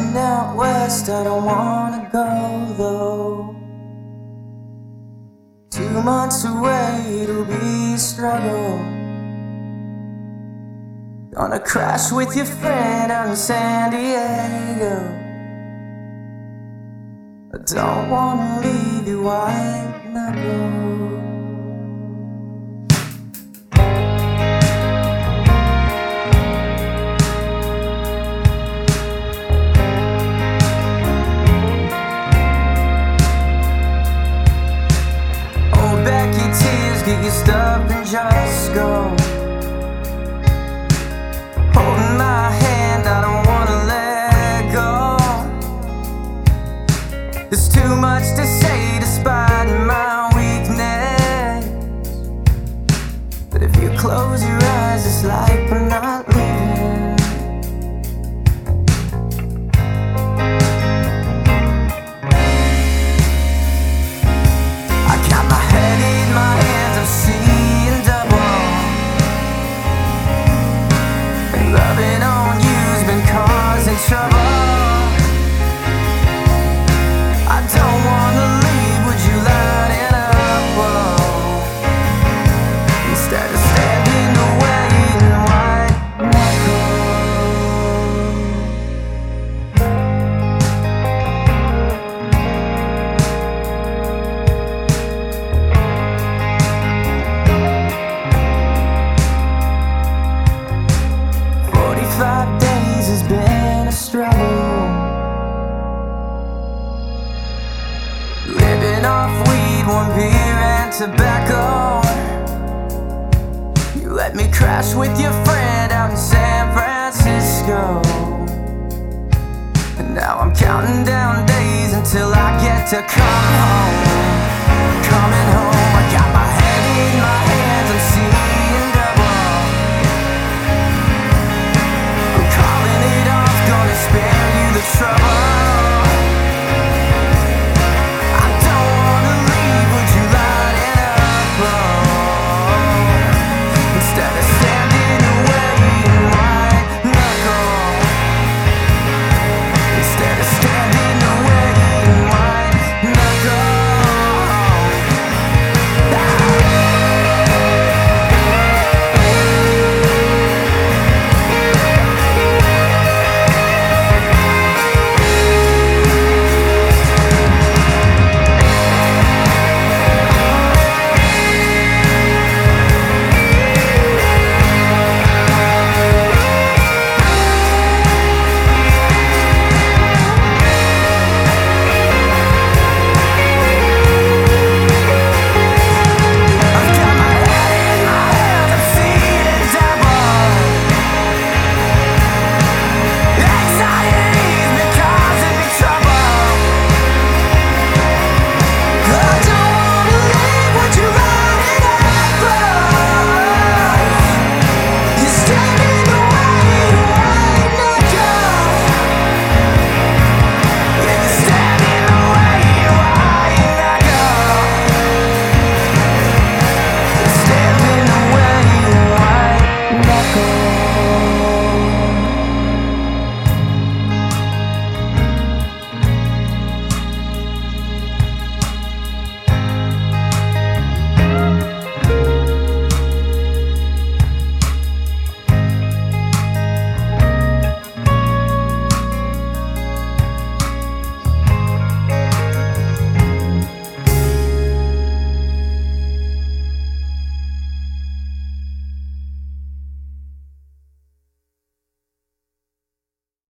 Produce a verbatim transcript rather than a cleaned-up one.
Heading out west, I don't wanna go though. Two months away, it'll be a struggle. Gonna crash with your friend out in San Diego. I don't wanna leave you white knuckle. Get your stuff and just go. Holding my hand, I don't wanna let go. There's too much to say despite my weakness. But if you close your eyes, it's like we're not leaving. I got my head in my hands, seeing double. And loving on you's been causing trouble. I don't wanna leave, would you light it up? Whoa. Instead of standing away in white Five days has been a struggle. Living off weed, one beer and tobacco. You let me crash with your friend out in San Francisco. And now I'm counting down days until I get to come